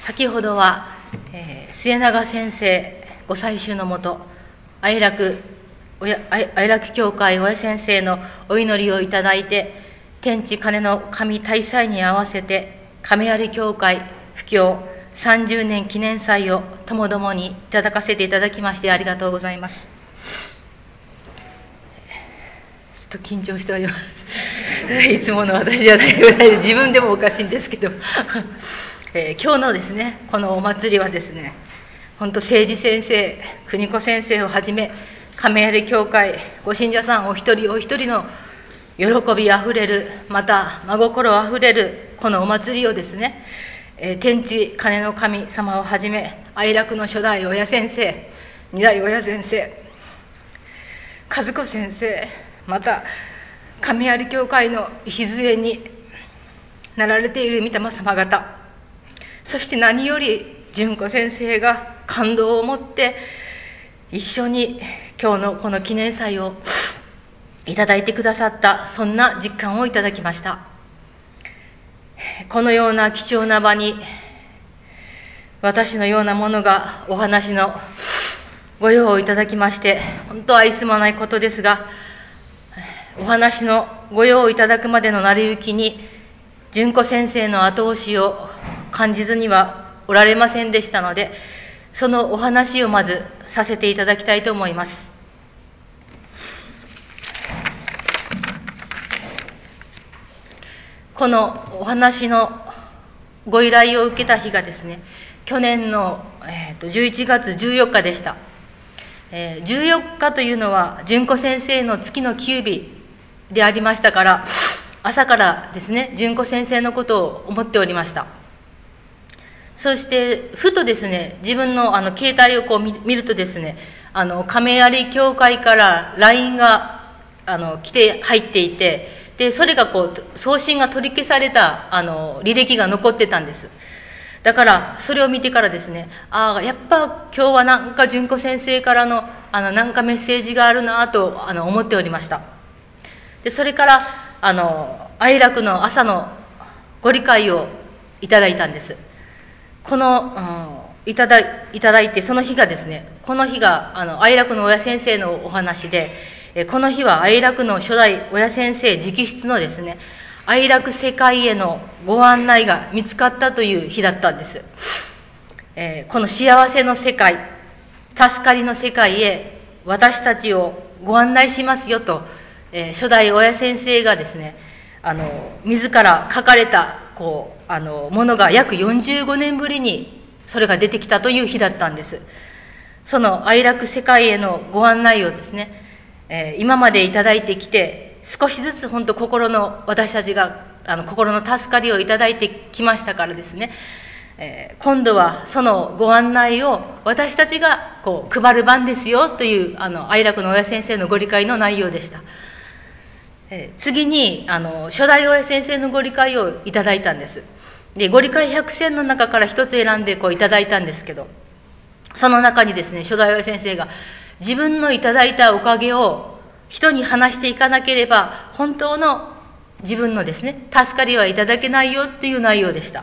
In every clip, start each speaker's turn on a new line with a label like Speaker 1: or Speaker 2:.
Speaker 1: 先ほどは、末永先生ご採集のもと、愛楽教会親先生のお祈りをいただいて、天地金の神大祭に合わせて、亀有教会布教30年記念祭をともどもにいただかせていただきましてありがとうございます。ちょっと緊張しております。いつもの私じゃないぐらいで、自分でもおかしいんですけど、今日のですね、このお祭りはですね、本当、誠司先生、邦子先生をはじめ、亀有教会ご信者さんお一人お一人の喜びあふれる、また真心あふれるこのお祭りをですね、天地金の神様をはじめ、愛楽の初代親先生、二代親先生、和子先生、また亀有教会の礎になられている御霊様方、そして何より純子先生が感動を持って一緒に今日のこの記念祭をいただいてくださった、そんな実感をいただきました。このような貴重な場に私のようなものがお話のご用をいただきまして、本当愛すまないことですが、お話のご用をいただくまでの成り行きに純子先生の後押しを感じずにはおられませんでしたので、そのお話をまずさせていただきたいと思います。このお話のご依頼を受けた日がですね、去年の11月14日でした。14日というのは純子先生の月の休日でありましたから、朝からですね、純子先生のことを思っておりました。そしてふとですね、自分の携帯をこう見るとですね、亀有教会から LINE が来て入っていて、でそれがこう送信が取り消された履歴が残ってたんです。だからそれを見てからですね、やっぱ今日はなんか純子先生からのなんかメッセージがあるなと思っておりました。でそれから愛楽の朝のご理解をいただいたんです。この、いただいて、その日がですね、この日が愛楽の親先生のお話で、この日は愛楽の初代親先生直筆のですね、愛楽世界へのご案内が見つかったという日だったんです。この幸せの世界、助かりの世界へ私たちをご案内しますよと、初代親先生がですね、自ら書かれたものが約45年ぶりにそれが出てきたという日だったんです。その愛楽世界へのご案内をですね、今までいただいてきて、少しずつ本当私たちが心の助かりをいただいてきましたからですね、今度はそのご案内を私たちが配る番ですよという愛楽の親先生のご理解の内容でした。次に初代親先生のご理解をいただいたんです。でご理解100選の中から一つ選んでいただいたんですけど、その中にですね、初代親先生が自分のいただいたおかげを人に話していかなければ本当の自分のですね、助かりはいただけないよっていう内容でした。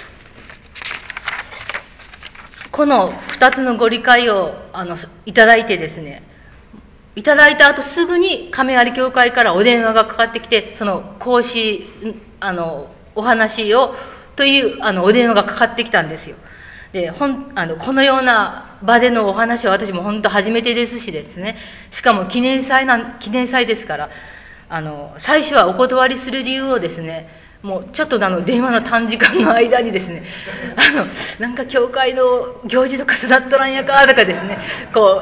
Speaker 1: この2つのご理解をいただいてですね、いただいた後すぐに亀有教会からお電話がかかってきて、その講師お話をというお電話がかかってきたんですよ。でこのような場でのお話は私も本当初めてですしですね、しかも記念祭ですから、最初はお断りする理由をですね、もうちょっと電話の短時間の間にですね、なんか教会の行事と重なっとらんやかとかですね、考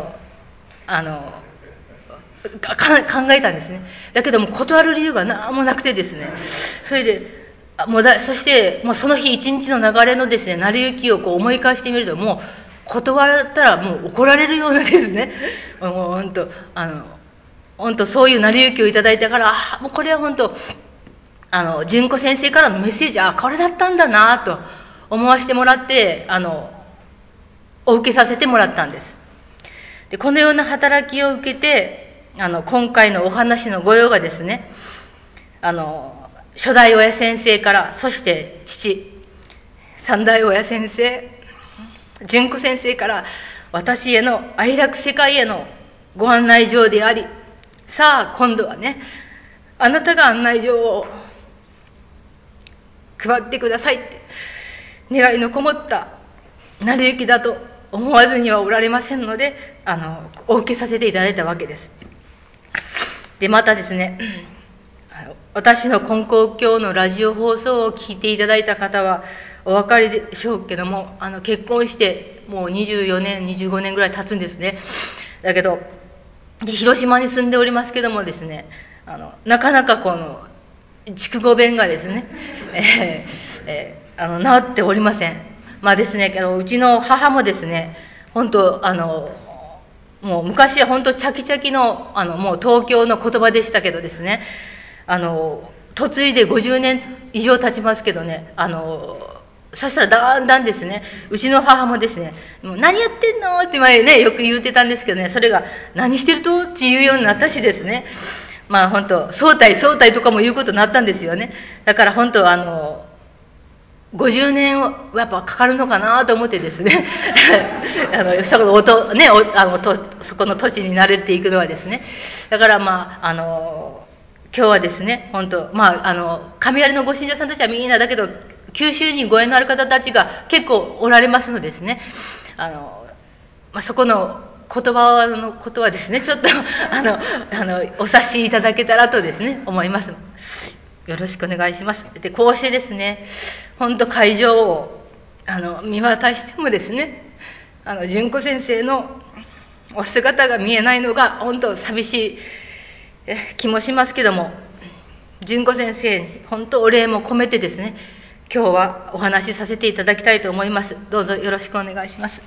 Speaker 1: えたんですね。だけども断る理由が何もなくてですね、それでそしてもうその日一日の流れのですね、成り行きを思い返してみると、もう断ったらもう怒られるようなですね、もう本当そういう成り行きをいただいたから、もうこれは本当純子先生からのメッセージ、これだったんだなと思わせてもらってお受けさせてもらったんです。でこのような働きを受けて今回のお話のご用がですね、初代親先生から、そして父、 三代親先生、純子先生から私への愛楽世界へのご案内状であり、さあ今度はね、あなたが案内状を配ってくださいって願いのこもった成り行きだと思わずにはおられませんので、お受けさせていただいたわけです。でまたですね、私の金光教のラジオ放送を聞いていただいた方はお分かりでしょうけども、結婚してもう24年25年ぐらい経つんですね。だけどで広島に住んでおりますけどもですね、なかなかこの筑後弁がですね、治っておりません。まあですね、うちの母もですね、本当もう昔は本当チャキチャキのもう東京の言葉でしたけどですね、嫁いで50年以上経ちますけどね、そしたらだんだんですね、うちの母もですね、もう何やってんのって前ね、よく言ってたんですけどね、それが何してるとっていうようになったしですね、まあ本当、相対とかも言うことになったんですよね。だから本当、50年はやっぱかかるのかなと思ってですね、そこの土地に慣れていくのはですね、だからまあ、今日はですね、本当、まあ、神有のご信者さんたちはみんなだけど、九州にご縁のある方たちが結構おられますのですね、まあ、そこの言葉のことはですね、ちょっとお察しいただけたらとですね、思います。よろしくお願いします。で、こうしてですね、本当会場を見渡してもですね、純子先生のお姿が見えないのが本当寂しい気もしますけども、純子先生に本当お礼も込めてですね、今日はお話しさせていただきたいと思います。どうぞよろしくお願いします。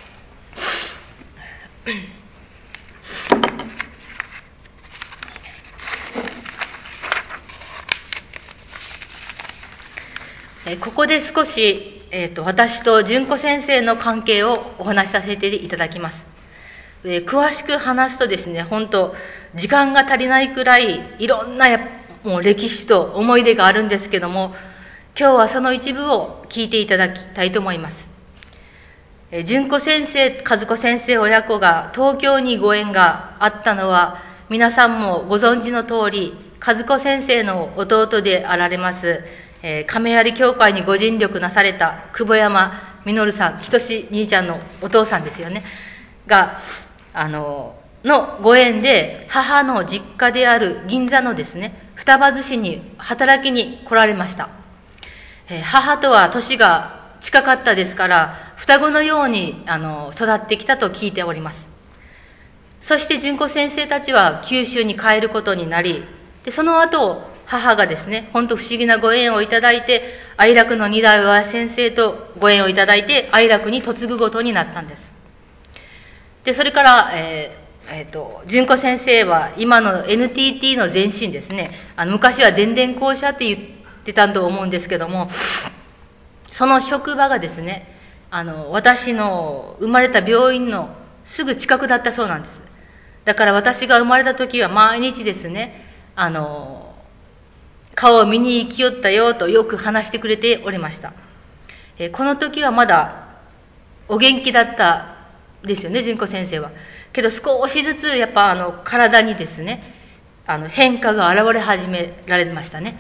Speaker 1: ここで少し、私と純子先生の関係をお話しさせていただきます。詳しく話すとですね、本当時間が足りないくらいいろんなもう歴史と思い出があるんですけども、今日はその一部を聞いていただきたいと思います。純子先生、和子先生親子が東京にご縁があったのは、皆さんもご存知の通り、和子先生の弟であられます、亀有教会にご尽力なされた久保山実さん、ひとし兄ちゃんのお父さんですよね、が、のご縁で、母の実家である銀座のですね、双葉寿司に働きに来られました。母とは年が近かったですから、双子のように育ってきたと聞いております。そして純子先生たちは九州に帰ることになり、でその後、母がですね、本当不思議なご縁をいただいて、愛楽の二代親先生とご縁をいただいて、愛楽に嫁ぐことになったんです。で、それから、純子先生は今の NTT の前身ですね、昔は電電公社って言ってたと思うんですけども、その職場がですね、私の生まれた病院のすぐ近くだったそうなんです。だから私が生まれた時は毎日ですね、顔を見に行きよったよとよく話してくれておりました。この時はまだお元気だったですよね、純子先生は。けど少しずつやっぱ体にですね、変化が現れ始められましたね。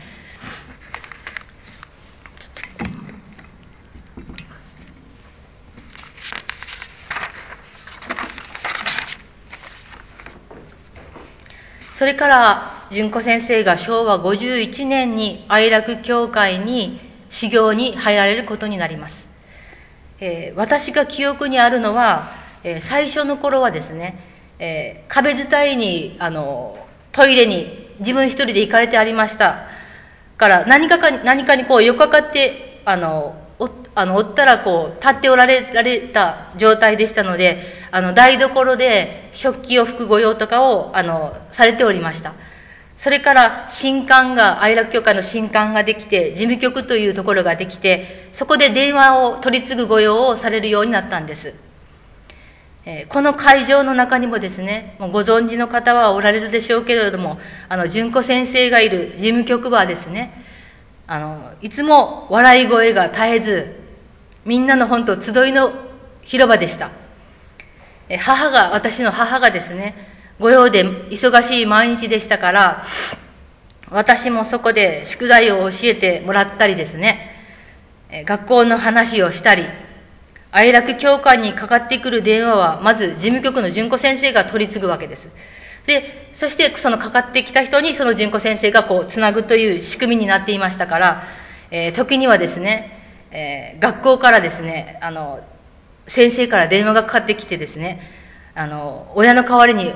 Speaker 1: それから純子先生が昭和51年に愛楽教会に修行に入られることになります。私が記憶にあるのは、最初の頃はですね、壁伝いにトイレに自分一人で行かれてありましたから何かにこうよっかかっておったらこう立っておられた状態でしたので、台所で食器を拭く御用とかをされておりました。それから新館が、愛楽教会の新館ができて、事務局というところができて、そこで電話を取り次ぐ御用をされるようになったんです。この会場の中にもですね、もうご存知の方はおられるでしょうけれども、純子先生がいる事務局はですね、いつも笑い声が絶えず、 みんなの本当集いの広場でした。私の母がですね、御用で忙しい毎日でしたから、私もそこで宿題を教えてもらったりですね、学校の話をしたり、愛楽教官にかかってくる電話は、まず事務局の純子先生が取り継ぐわけです。で、そしてそのかかってきた人にその純子先生がこうつなぐという仕組みになっていましたから、時にはですね、学校からですね、先生から電話がかかってきてですね、親の代わりに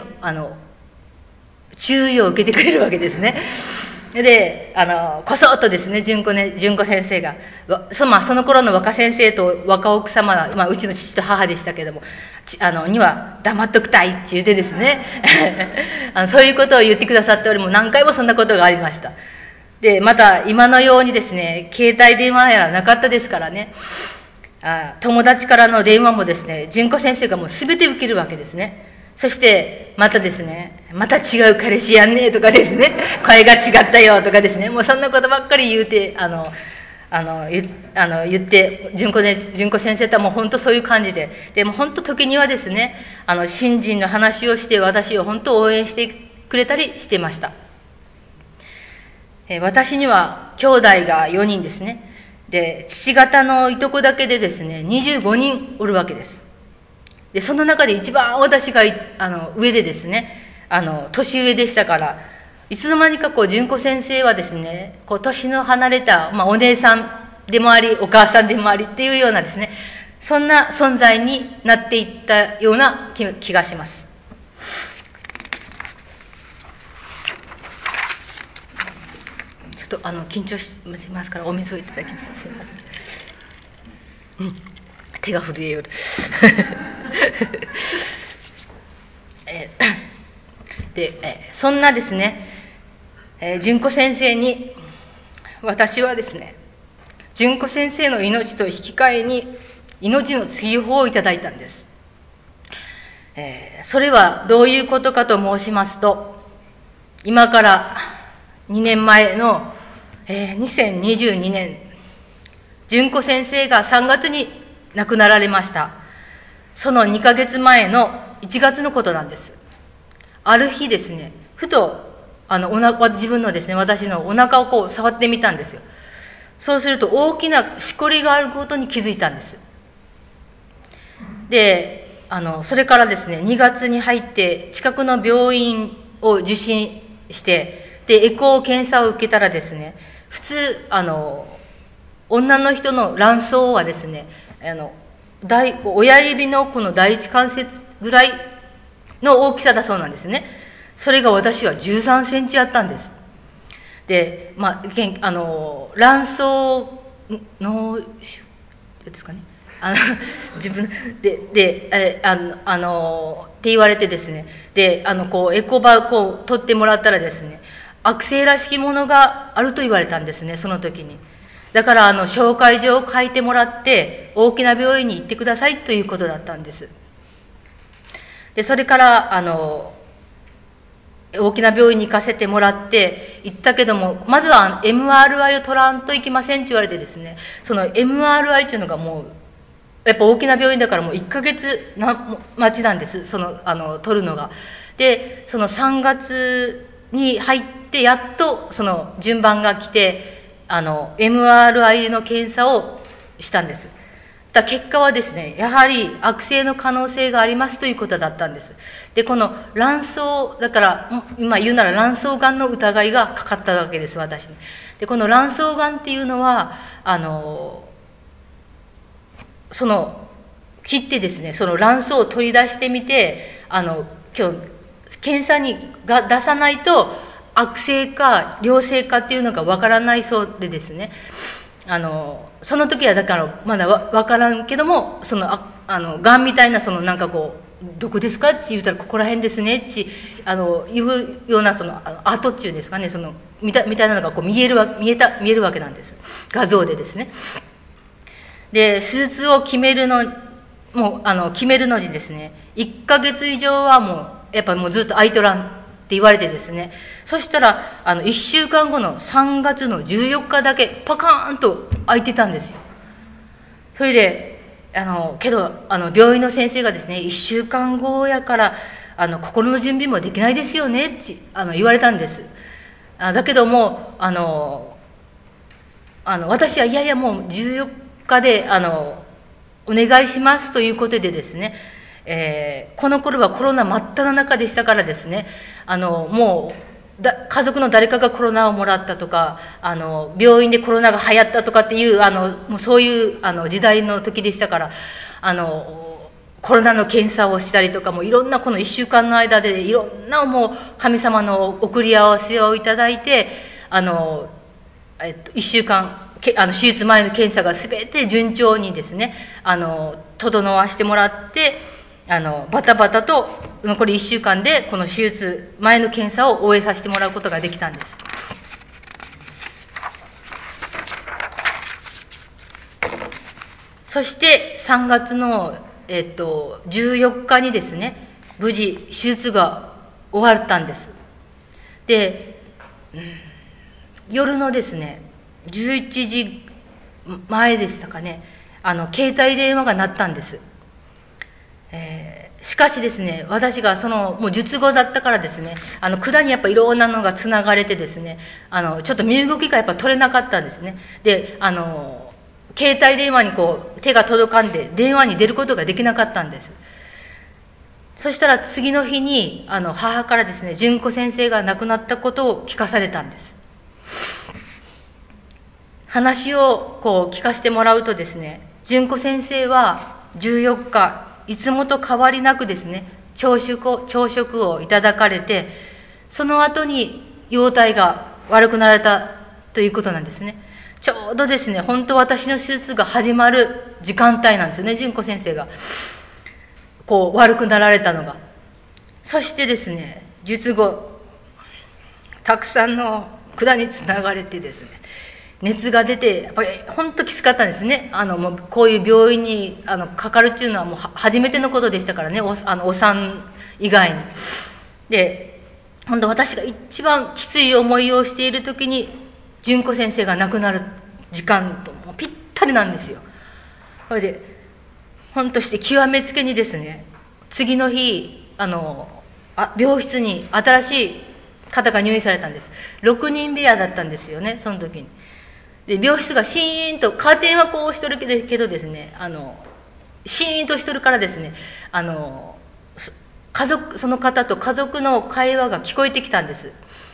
Speaker 1: 注意を受けてくれるわけですね。で、こそっとですね、純子先生が、その頃の若先生と若奥様は、うちの父と母でしたけども、には黙っとくたいって言うてですね、そういうことを言ってくださっておりも、何回もそんなことがありました。で、また今のようにですね、携帯電話やらなかったですからね、友達からの電話もですね、純子先生がもう全て受けるわけですね。そして、またですね、また違う彼氏やんねとかですね、声が違ったよとかですね、もうそんなことばっかり言うて、言って、純子先生とはもう本当そういう感じで、でも本当時にはですね、新人の話をして、私を本当応援してくれたりしてました。私には兄弟が4人ですね。で、父方のいとこだけでですね、25人おるわけです。で、その中で一番私が上でですね、年上でしたから、いつの間にかこう、純子先生はですね、こう、年の離れた、お姉さんでもあり、お母さんでもありっていうようなですね、そんな存在になっていったような気がします。ちょっと緊張しますからお水をいただきます。すいません。手が震えよる。で、そんなですね、純子先生に、私はですね、純子先生の命と引き換えに、命の追放をいただいたんです。それはどういうことかと申しますと、今から2年前の、2022年、純子先生が3月に亡くなられました。その2ヶ月前の1月のことなんです。ある日ですね、ふと自分のですね、私のお腹をこう触ってみたんですよ。そうすると大きなしこりがあることに気づいたんです。で、それからですね、2月に入って近くの病院を受診して、で、エコー検査を受けたらですね、普通、女の人の卵巣はですね、親指のこの第一関節ぐらいの大きさだそうなんですね。それが私は13センチあったんです。で、卵巣の、ですかね。自分で、って言われてですね。で、こう、エコバこう、取ってもらったらですね、悪性らしきものがあると言われたんですね、その時に。だから、紹介状を書いてもらって、大きな病院に行ってくださいということだったんです。で、それから、大きな病院に行かせてもらって行ったけども、まずは MRI を取らんといけませんって言われてですね、その MRI っていうのがもう、やっぱ大きな病院だからもう1ヶ月待ちなんです、取るのが。で、その3月に入ってやっとその順番が来て、MRI の検査をしたんです。結果はですね、やはり悪性の可能性がありますということだったんです。で、この卵巣、だから、今言うなら卵巣がんの疑いがかかったわけです、私に。で、この卵巣がんっていうのは、切ってですね、その卵巣を取り出してみて、今日、検査が出さないと、悪性か良性かっていうのがわからないそうでですね、その時はだからまだわからんけども、がんみたいななんかこう、どこですかって言ったらここら辺ですねって言うような跡っていうんですかね、みたいなのがこう見えるわけなんです。画像でですね。で、手術を決めるのにですね、1ヶ月以上はもう、やっぱりもうずっと空いとらんって言われてですね、そしたら、1週間後の3月の14日だけパカーンと空いてたんですよ。 それで、けど、病院の先生がですね、1週間後やから、心の準備もできないですよね、って言われたんです。だけども、私は、いやいや、もう14日で、お願いしますということでですね、この頃はコロナ真っ只中でしたからですね、もう家族の誰かがコロナをもらったとか、病院でコロナが流行ったとかっていう、もうそういう時代の時でしたから、コロナの検査をしたりとか、もういろんなこの1週間の間でいろんなもう神様の送り合わせをいただいて、1週間、手術前の検査が全て順調にですね、整わしてもらって、バタバタと残り1週間でこの手術前の検査を終えさせてもらうことができたんです。そして3月の、14日にですね、無事手術が終わったんです。で、夜のですね、11時前でしたかね、携帯電話が鳴ったんです。しかしですね、私がもう術後だったからですね、管にやっぱいろんなのがつながれてですね、ちょっと身動きがやっぱ取れなかったんですね。で、携帯電話にこう手が届かんで電話に出ることができなかったんです。そしたら次の日に母からですね、純子先生が亡くなったことを聞かされたんです。話をこう聞かせてもらうとですね、純子先生は14日いつもと変わりなくですね、朝食をいただかれて、その後に容体が悪くなられたということなんですね。ちょうどですね、本当私の手術が始まる時間帯なんですよね、純子先生がこう悪くなられたのが。そしてですね、術後たくさんの管につながれてですね、熱が出て、やっぱり本当きつかったんですね。もうこういう病院にかかるっていうのはもう初めてのことでしたからね、お産以外に。で、本当私が一番きつい思いをしている時に、純子先生が亡くなる時間ともうぴったりなんですよ。それで、本当して極めつけにですね、次の日、病室に新しい方が入院されたんです。6人部屋だったんですよね、その時に。で、病室がシーンと、カーテンはこうしとるけどですね、シーンとしとるからですね、その方と家族の会話が聞こえてきたんです。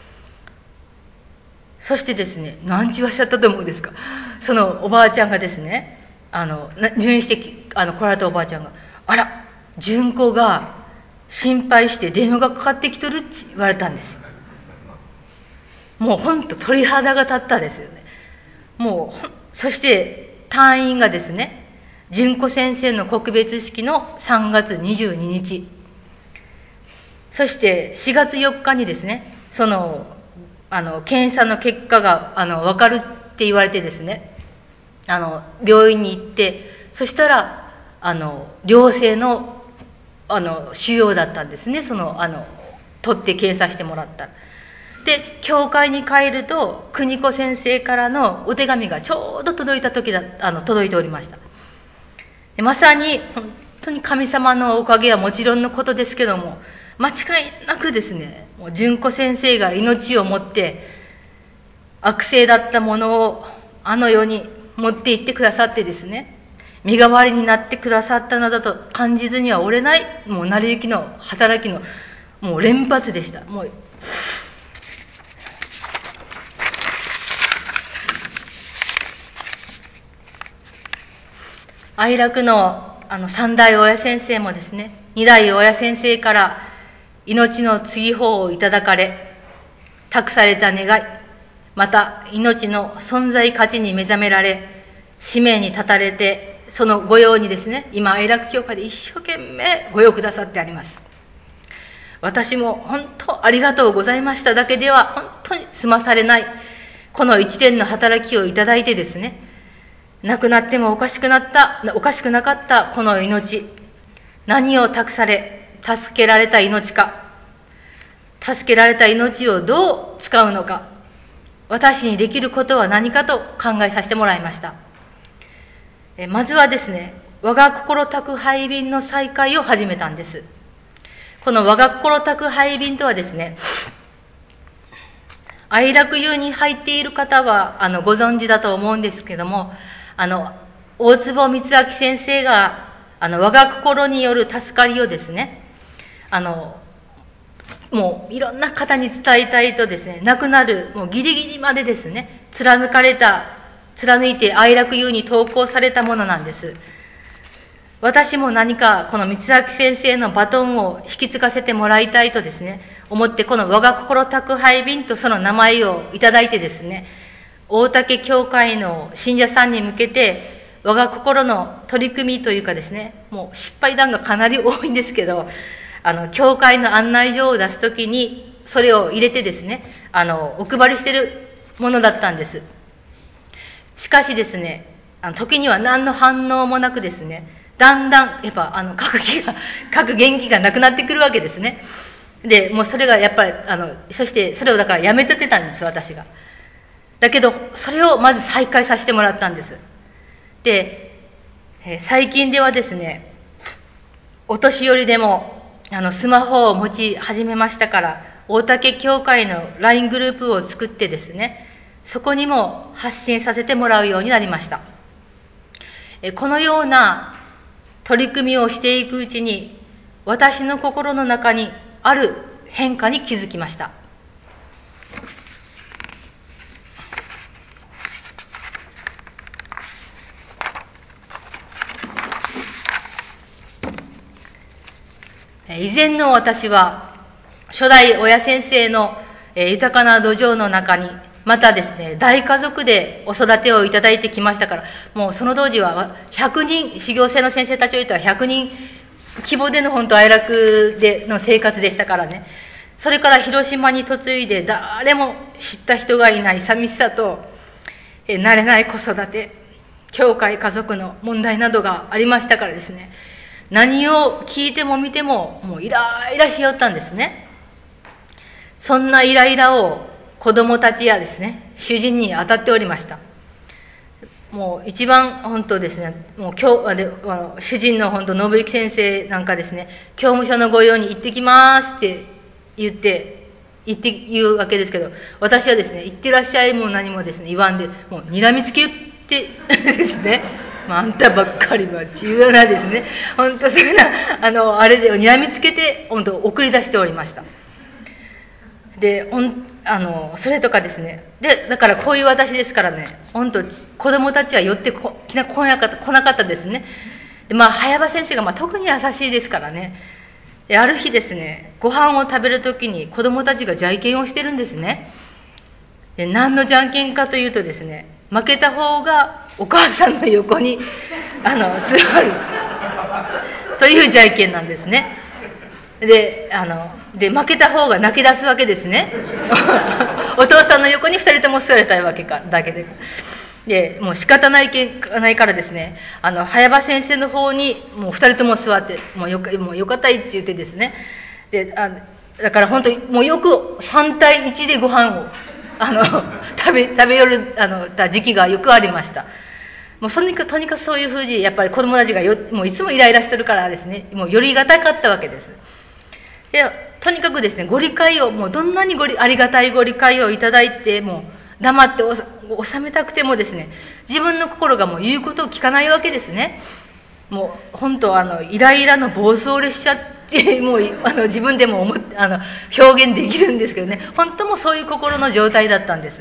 Speaker 1: そしてですね、何時はしちゃったと思うんですか。そのおばあちゃんがですね、入院して来られたおばあちゃんが、あら、純子が心配して電話がかかってきとるって言われたんですよ。もうほんと鳥肌が立ったですよね。もう、そして退院がですね、純子先生の告別式の3月22日。そして4月4日にですね、検査の結果が、分かるって言われてですね、病院に行って、そしたら、良性の、腫瘍だったんですね、取って検査してもらったら。で、教会に帰ると、邦子先生からのお手紙がちょうど届いておりました。でまさに、本当に神様のおかげはもちろんのことですけども、間違いなくですね、もう純子先生が命をもって、悪性だったものを世に持って行ってくださってですね、身代わりになってくださったのだと感じずにはおれない、もう成り行きの働きの、もう連発でした。もう愛楽の三代親先生もですね、二代親先生から命の追放をいただかれ、託された願い、また命の存在価値に目覚められ、使命に立たれて、その御用にですね、今愛楽教会で一生懸命御用くださってあります。私も本当ありがとうございましただけでは本当に済まされない、この一連の働きをいただいてですね、亡くなってもおかしくなかったこの命、何を託され、助けられた命か、助けられた命をどう使うのか、私にできることは何かと考えさせてもらいました。 まずはですね、我が心宅配便の再開を始めたんです。この我が心宅配便とはですね、愛楽湯に入っている方はご存知だと思うんですけども、大坪光明先生が我が心による助かりをですね、もういろんな方に伝えたいとですね、亡くなるもうギリギリまでですね、貫いて愛楽湯に投稿されたものなんです。私も何かこの光明先生のバトンを引き継がせてもらいたいとですね、思ってこの我が心宅配便とその名前をいただいてですね、大竹教会の信者さんに向けて、我が心の取り組みというかですね、もう失敗談がかなり多いんですけど、教会の案内状を出すときに、それを入れてですね、お配りしているものだったんです。しかしですね、時には何の反応もなくですね、だんだんやっぱ書く元気がなくなってくるわけですね。で、もうそれがやっぱりそしてそれをだからやめてたんです、私が。だけど、それをまず再開させてもらったんです。で、最近ではですね、お年寄りでもスマホを持ち始めましたから、大竹教会の LINE グループを作ってですね、そこにも発信させてもらうようになりました。このような取り組みをしていくうちに、私の心の中にある変化に気づきました。以前の私は、初代親先生の豊かな土壌の中に、またですね、大家族でお育てをいただいてきましたから、もうその当時は100人、修行生の先生たちを言ったら100人規模での本当愛楽での生活でしたからね。それから広島に嫁いで誰も知った人がいない寂しさと、慣れない子育て、教会家族の問題などがありましたからですね、何を聞いても見てももうイライラしよったんですね。そんなイライラを子供たちやですね、主人に当たっておりました。もう一番本当ですね、もう主人の本当信之先生なんかですね、教務所の御用に行ってきますって言うわけですけど、私はですね、行ってらっしゃいも何もですね、言わんで、もう睨みつけってですね、あんたばっかりは自由なですね、本当そういうな、あれで睨みつけて、本当送り出しておりました。で、それとかですね、で、だからこういう私ですからね、本当子供たちは寄って来なかったですね。で、早場先生が特に優しいですからね。で、ある日ですね、ご飯を食べるときに子供たちがじゃんけんをしてるんですね。で、何のじゃんけんかというとですね、負けた方がお母さんの横に座るというじゃんけんなんですね。で、負けた方が泣き出すわけですね。お父さんの横に2人とも座りたいわけだけで。で、もう仕方ないからですね、早場先生の方にもう2人とも座って、もうよかったいって言ってですね、で、だから本当にもうよく3対1でご飯を食べよるた時期がよくありました。もうとにかくそういうふうにやっぱり子供たちがもういつもイライラしてるからですね、もうよりがたかったわけです。で、とにかくですね、ご理解を、もうどんなにありがたいご理解をいただいて、もう黙って収めたくてもですね、自分の心がもう言うことを聞かないわけですね。もう本当イライラの暴走列車ってもう自分でも表現できるんですけどね、本当もそういう心の状態だったんです。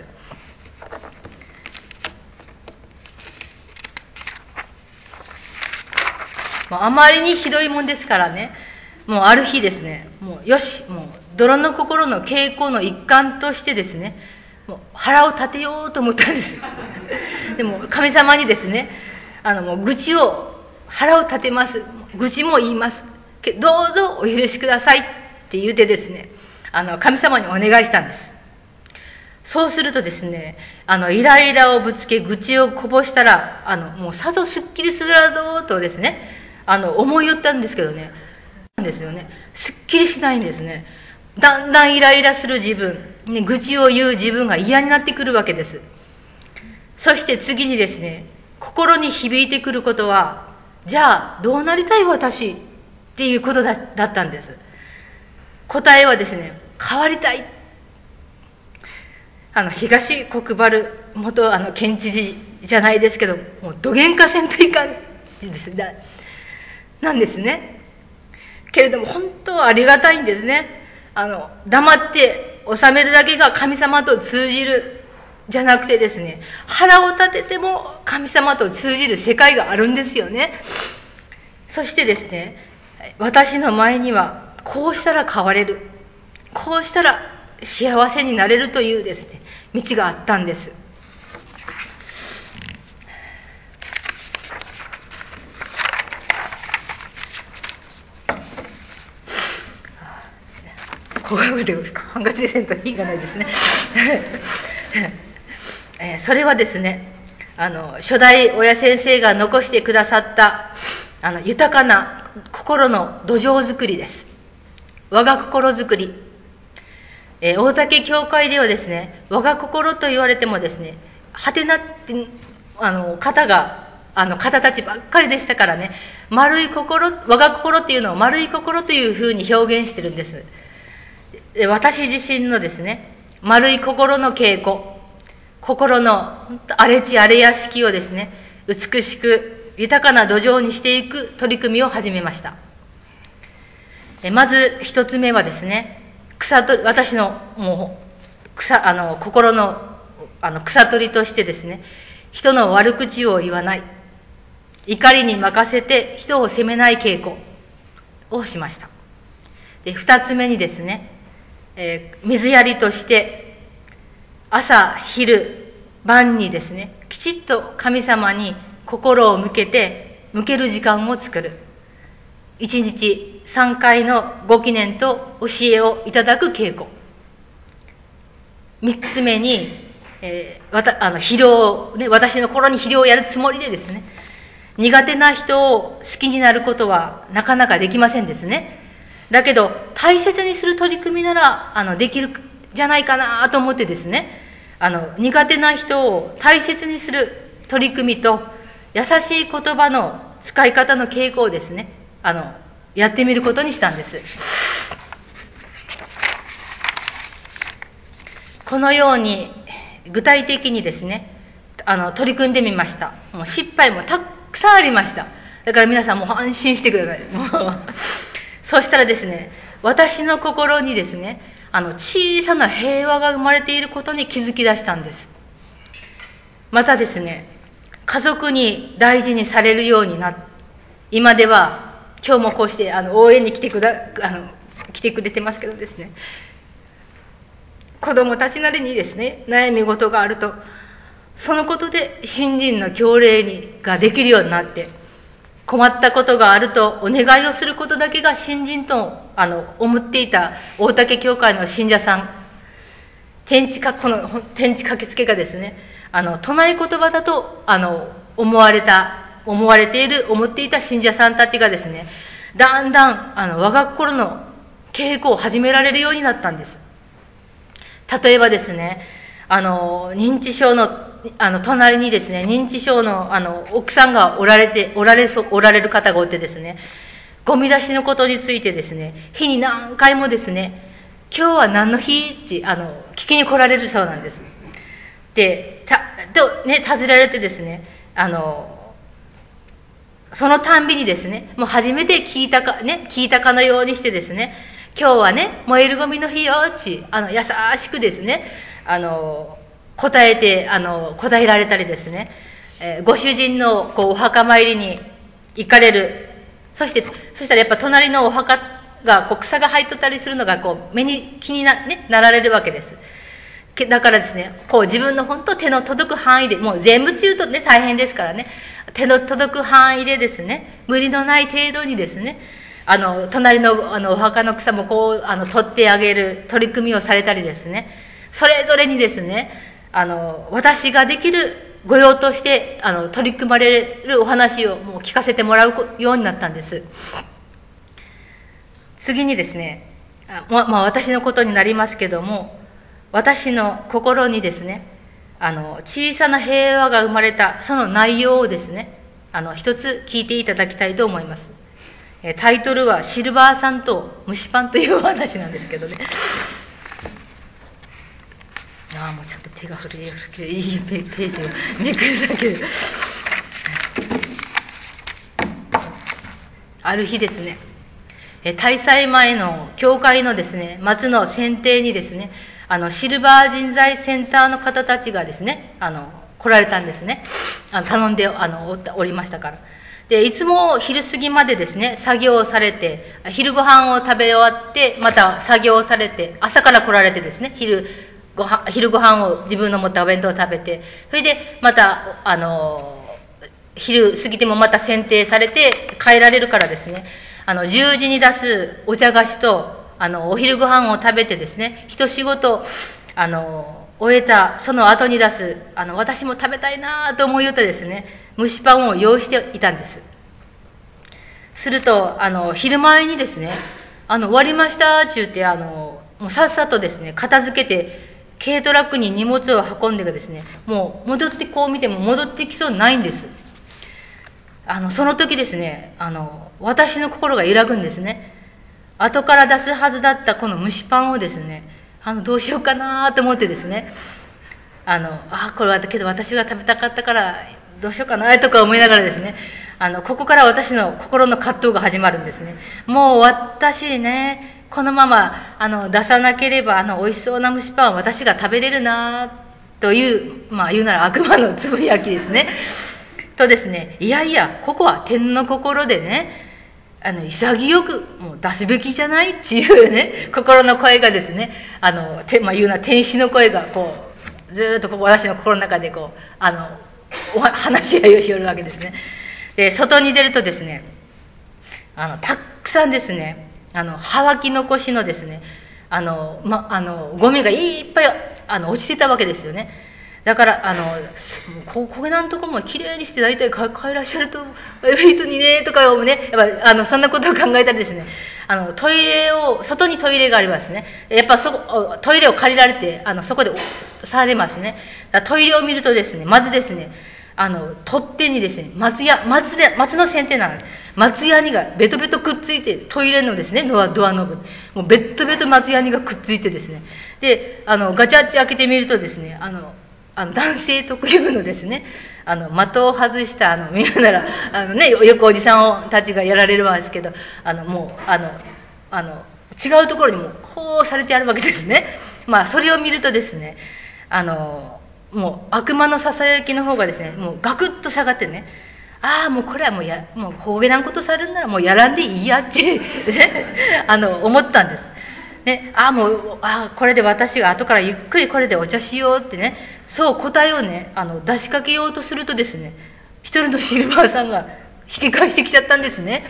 Speaker 1: もうあまりにひどいもんですからね、もうある日ですね、もうよし、もう泥の心の傾向の一環としてですね、もう腹を立てようと思ったんです。でも神様にですね、もう腹を立てます。愚痴も言います。どうぞお許しくださいって言うてですね、神様にお願いしたんです。そうするとですね、イライラをぶつけ、愚痴をこぼしたら、もうさぞすっきりするだろうとですね、思いよったんですけどね、ですよね。すっきりしないんですね。だんだんイライラする自分、愚痴を言う自分が嫌になってくるわけです。そして次にですね、 心に響いてくることは、じゃあどうなりたい私っていうことだったんです。答えはですね、変わりたい。東国原元県知事じゃないですけど、もうどげんかせんといかんですなんですね。けれども本当はありがたいんですね。黙って収めるだけが神様と通じるじゃなくてですね、腹を立てても神様と通じる世界があるんですよね。そしてですね、私の前にはこうしたら変われる、こうしたら幸せになれるというですね、道があったんです。こういうでハンカチでせんと品がないですね。それはですね、初代親先生が残してくださった豊かな心の土壌づくりです。我が心づくり。大竹教会ではですね、我が心と言われてもですね、はてなって方たちばっかりでしたからね、丸い心、我が心っていうのを丸い心というふうに表現してるんです。私自身のですね、丸い心の稽古、心の荒れ地荒れ屋敷をですね、美しく豊かな土壌にしていく取り組みを始めました。まず一つ目はですね、私のもう心の草取りとしてですね、人の悪口を言わない、怒りに任せて人を責めない稽古をしました。で、二つ目にですね、水やりとして朝昼晩にですね、きちっと神様に心を向ける時間を作る。1日3回のご記念と教えをいただく稽古。3つ目に、肥料を、ね、私の心に肥料をやるつもりでですね、苦手な人を好きになることはなかなかできませんですね。だけど大切にする取り組みならできるじゃないかなと思ってですね、苦手な人を大切にする取り組みと優しい言葉の使い方の傾向をですね、やってみることにしたんです。このように具体的にですね、取り組んでみました。もう失敗もたくさんありました。だから皆さんもう安心してください。もうそしたらですね、私の心にですね、小さな平和が生まれていることに気づき出したんです。またですね、家族に大事にされるようになって、今では今日もこうして応援に来てくれてますけどですね、子供たちなりにですね、悩み事があると、そのことで信心の強励ができるようになって、困ったことがあるとお願いをすることだけが信心と思っていた大竹教会の信者さん、天地書きつけがですね、唱え言葉だと思っていた信者さんたちがですね、だんだん我が心の稽古を始められるようになったんです。例えばですね、認知症の隣にですね、認知症の奥さんがおられる方がおってですね、ゴミ出しのことについてですね、日に何回もですね、今日は何の日って聞きに来られるそうなんです。で、尋ねられてですね、そのたんびにですね、もう初めて聞いたかのようにしてですね、今日はね、燃えるゴミの日よ優しくですね、答えられたりですね、ご主人のお墓参りに行かれる。そしたらやっぱ隣のお墓が草が生えとったりするのが目に気になられるわけです。だからですね、自分の本当手の届く範囲で、もう全部言うとね、大変ですからね、手の届く範囲でですね、無理のない程度にですね、隣のお墓の草も取ってあげる取り組みをされたりですね、それぞれにですね、私ができる御用として取り組まれるお話をもう聞かせてもらうようになったんです。次にですね、私のことになりますけども、私の心にですね、 小さな平和が生まれた、その内容をですね、一つ聞いていただきたいと思います。タイトルは、シルバーさんと蒸しパンというお話なんですけどね。もうちょっと手が震える。いいページをめくるだけで。ある日ですね、大祭前の教会のですね、松の選定にですね、シルバー人材センターの方たちがですね、来られたんですね。頼んでおりましたから。で、いつも昼過ぎまでですね、作業をされて、昼ご飯を食べ終わって、また作業をされて、朝から来られてですね、昼ご飯を自分の持ったお弁当を食べて、それでまた、昼過ぎてもまた選定されて帰られるからですね、10時に出すお茶菓子と、お昼ご飯を食べてですね、一仕事、終えたその後に出す、私も食べたいなと思いよってですね、蒸しパンを用意していたんです。すると、昼前にですね、終わりましたって言って、もうさっさとですね、片付けて、軽トラックに荷物を運んでがですね、もう戻ってこう見ても戻ってきそうにないんです。その時ですね、私の心が揺らぐんですね。後から出すはずだったこの蒸しパンをですね、どうしようかなと思ってですね、これはだけど私が食べたかったからどうしようかなとか思いながらですね、ここから私の心の葛藤が始まるんですね。もう私ね、このまま出さなければ美味しそうな蒸しパンを私が食べれるなという、言うなら悪魔のつぶやきですね。とですね、いやいや、ここは天の心でね、潔くもう出すべきじゃないっていうね、心の声がですね、言うなら天使の声がこう、ずーっとここ私の心の中でこう、話し合いをしよるわけですね。で、外に出るとですね、たくさんですね、はわき残しのですね、ゴミがいっぱい、落ちてたわけですよね。だから、こげなんとこもきれいにして大体帰らっしゃるといい人にね、とかをね、やっぱそんなことを考えたらですね、トイレを、外にトイレがありますね。やっぱトイレを借りられて、そこでされますね。トイレを見るとですね、まずですね、取っ手にですね、松の剪定なんです。松ヤニがベトベトくっついて、トイレのですね、ドアノブ。もうベットベト松ヤニがくっついてですね。で、ガチャッチ開けてみるとですね、男性特有のですね、的を外した、みんなら、よくおじさんたちがやられるわけですけど、もう、違うところにもこうされてあるわけですね。それを見るとですね、もう悪魔のささやきの方がですね、もうガクッと下がってね、もうこれはもうほうげなんことされるならもうやらんでいいやって、ね、思ったんです。ね、これで私が後からゆっくりこれでお茶しようってね、そう答えをね、出しかけようとするとですね、一人のシルバーさんが引き返してきちゃったんですね。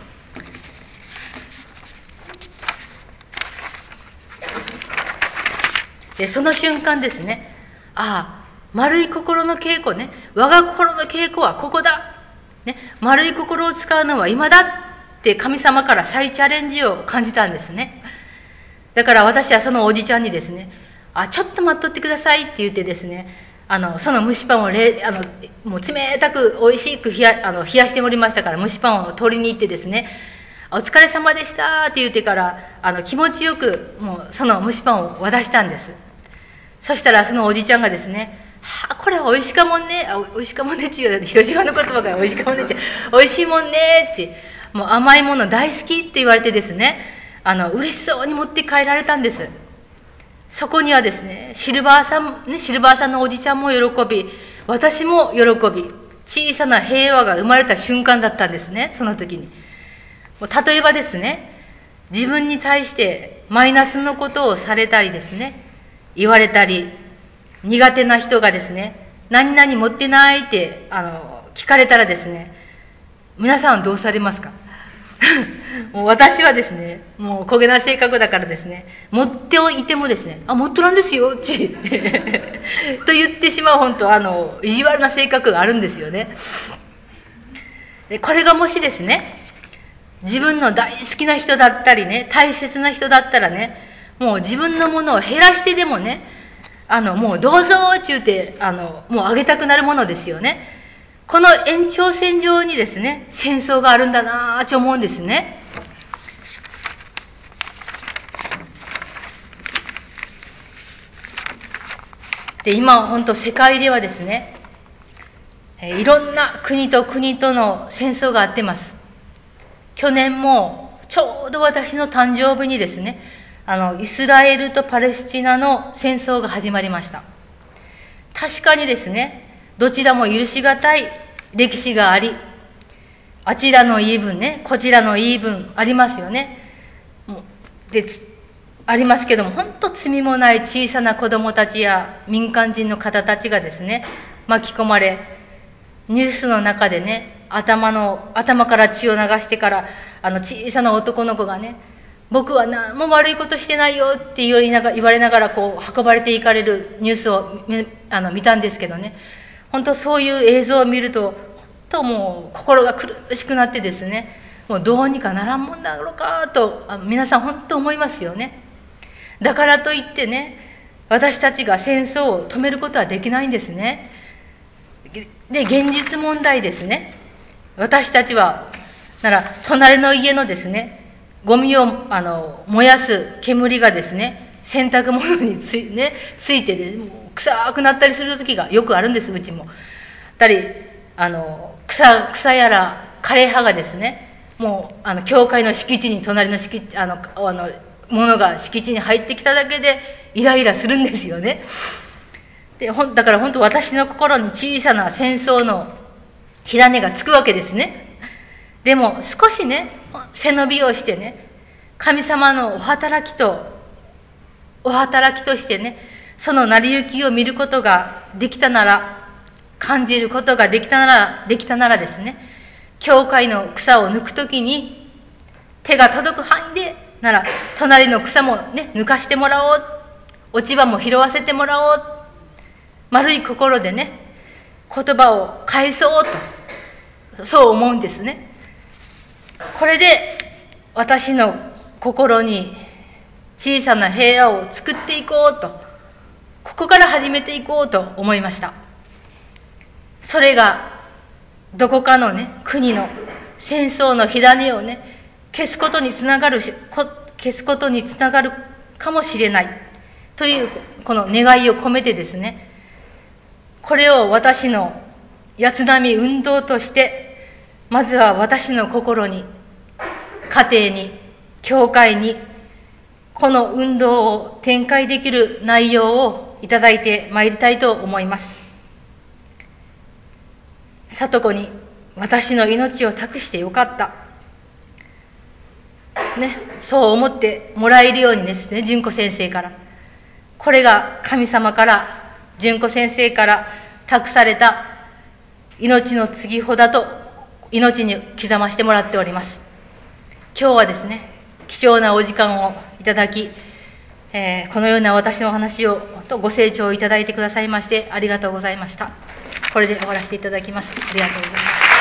Speaker 1: で、その瞬間ですね、丸い心の稽古ね、我が心の稽古はここだ、ね、丸い心を使うのは今だって神様から再チャレンジを感じたんですね。だから私はそのおじちゃんにですね、ちょっと待っとってくださいって言ってですね、その蒸しパンをもう冷たく美味しく冷やしておりましたから、蒸しパンを取りに行ってですね、お疲れ様でしたって言ってから、気持ちよくもうその蒸しパンを渡したんです。そしたらそのおじちゃんがですね、これは美味しかもんね、美味しかもんねっていう、広島の言葉が美味しかもんねって、美味しいもんねって、もう甘いもの大好きって言われてですね、嬉しそうに持って帰られたんです。そこにはですね、シルバーさんのおじちゃんも喜び、私も喜び、小さな平和が生まれた瞬間だったんですね、その時に。例えばですね、自分に対してマイナスのことをされたりですね、言われたり、苦手な人がですね、何々持ってないって聞かれたらですね、皆さんはどうされますか？もう私はですね、もう焦げな性格だからですね、持っておいてもですね、持っとらんですよってと言ってしまう、本当意地悪な性格があるんですよね。でこれがもしですね、自分の大好きな人だったりね、大切な人だったらね、もう自分のものを減らしてでもね、 もうどうぞーちゅうて、もうあげたくなるものですよね。この延長線上にですね、戦争があるんだなーって思うんですね。で、今、本当世界ではですね、いろんな国と国との戦争があってます。去年も、ちょうど私の誕生日にですね、イスラエルとパレスチナの戦争が始まりました。確かにですね、どちらも許しがたい歴史があり、あちらの言い分ね、こちらの言い分ありますよね。で、ありますけども、本当罪もない小さな子どもたちや民間人の方たちがですね、巻き込まれ、ニュースの中でね、頭から血を流してから、小さな男の子がね、僕は何も悪いことしてないよって言われながらこう運ばれていかれるニュースを見たんですけどね、本当そういう映像を見ると、本当もう心が苦しくなってですね、もうどうにかならんもんだろうかと皆さん本当思いますよね。だからといってね、私たちが戦争を止めることはできないんですね。で、現実問題ですね。私たちは、隣の家のですね、ゴミを燃やす煙がですね、洗濯物についてで、臭くなったりする時がよくあるんです、うちも。草やら枯れ葉がですね、もう教会の敷地に、隣の敷地、ものが敷地に入ってきただけでイライラするんですよね。だから本当私の心に小さな戦争の火種がつくわけですね。でも少しね、背伸びをしてね、神様のお働きとしてね、その成り行きを見ることができたなら、感じることができたならですね、教会の草を抜くときに手が届く範囲でなら、隣の草もね、抜かしてもらおう、落ち葉も拾わせてもらおう、丸い心でね、言葉を返そうと、そう思うんですね。これで私の心に小さな平和を作っていこうと、ここから始めていこうと思いました。それがどこかのね、国の戦争の火種をね、消すことにつながるかもしれないというこの願いを込めてですね、これを私の八つ波運動として、まずは私の心に、家庭に、教会に、この運動を展開できる内容をいただいてまいりたいと思います。里子に私の命を託してよかったですね。そう思ってもらえるようにですね、純子先生から。これが神様から、純子先生から託された命の継ぎ穂だと、命に刻ませてもらっております。今日はですね、貴重なお時間をいただき、このような私のお話をご清聴いただいてくださいましてありがとうございました。これで終わらせていただきます。ありがとうございます。